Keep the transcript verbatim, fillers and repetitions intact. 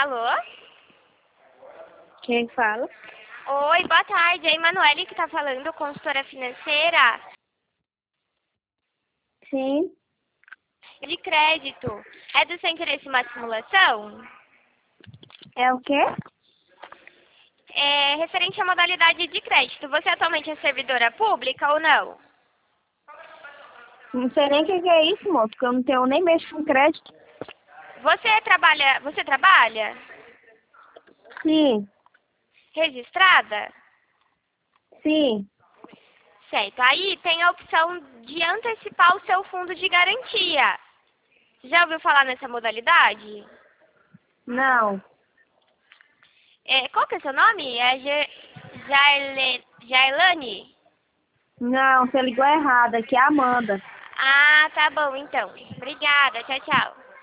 Alô? Quem fala? Oi, boa tarde. É a Emanuele que tá falando, consultora financeira Sim. de crédito. É do seu interesse uma simulação? É o quê? É referente à modalidade de crédito. Você atualmente é servidora pública ou não? Não sei nem o que que é isso, moço, porque eu não tenho nem mexo com crédito. Você trabalha, você trabalha Sim, registrada? sim. Certo. Aí tem a opção de antecipar o seu fundo de garantia. Já ouviu falar nessa modalidade? Não. É, qual que é seu nome? É Ge- Jaile- Jailane? Não, você ligou errado. Aqui é a Amanda. Ah, tá bom então. Obrigada. Tchau, tchau.